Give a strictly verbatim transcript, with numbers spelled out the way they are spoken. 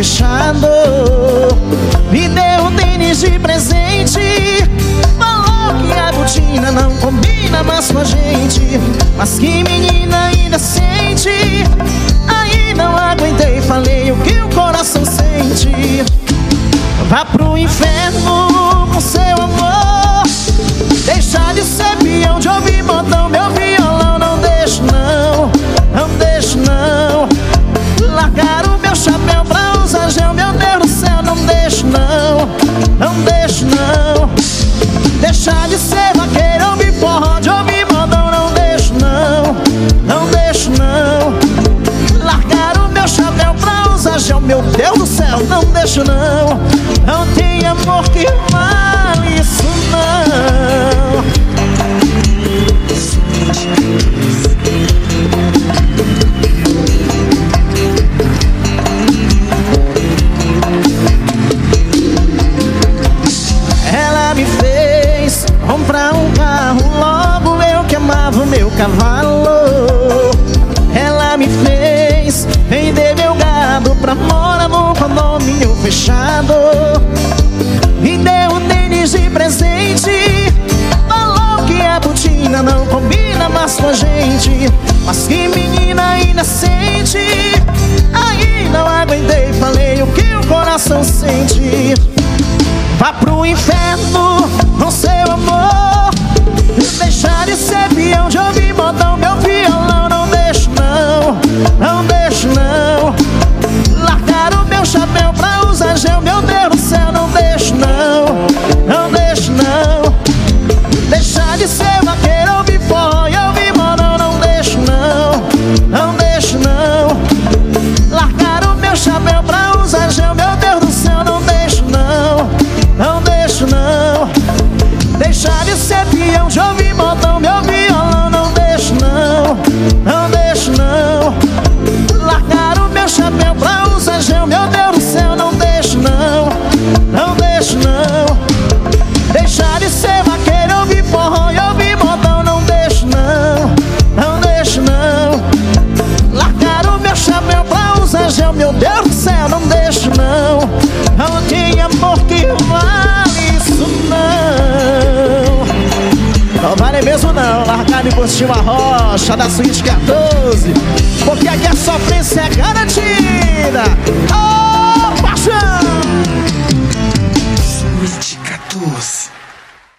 fechado. Me deu um tênis de presente, falou que a botina não combina mais com a gente. Mas que menina inocente, aí não aguentei, falei o que o coração sente. Vá pro inferno com seu amor, deixa de ser peão, de ouvir botão, meu violão. Não deixo não, não deixo não. Largar o meu chapéu pra usar gel, meu Deus do céu. Não deixo não, não deixo não. Deixar de ser vaqueiro, ouvir forró, de ouvir modão. Não deixo não, não deixo não. Largar o meu chapéu pra usar gel, meu Deus do céu. Não deixo não. Não tem amor que vale isso não. Ela me fez comprar um carro, logo eu que amava o meu cavalo. Ela me fez vender meu gado pra morar no condomínio fechado. Me deu um tênis de presente, falou que a botina não combina mais com a gente. Mas que menina inocente, aí não aguentei, falei o que o coração sente. Vá pro inferno com seu amor, deixar de ser peão, de ouvir botão, meu violão. Não deixo não, não deixo não. Largar o meu chapéu pra usar gel, meu Deus do céu. Não deixo não, não deixo não. Deixar de ser vaqueiro, ouvir forró e ouvir modão. Não deixo não, não deixo não. Largar o meu chapéu pra usar gel, meu Deus do céu. Não deixo não, não deixo não. Deixar de ser peão, de ouvir botão, meu violão. Não deixo não, não deixo não. Largar o meu chapéu pra usar gel, meu Deus do céu. Não deixo não, não deixo não. Deixar de ser vaqueiro, ouvir forró e ouvir botão. Não deixo não, não deixo não. Largar o meu chapéu pra usar gel, meu Deus do céu. Não deixo não. Não tem amor que vale isso não. Não vale mesmo não. Largar de postinho a rocha da suíte quatorze, porque aqui a sofrência é garantida. Oh!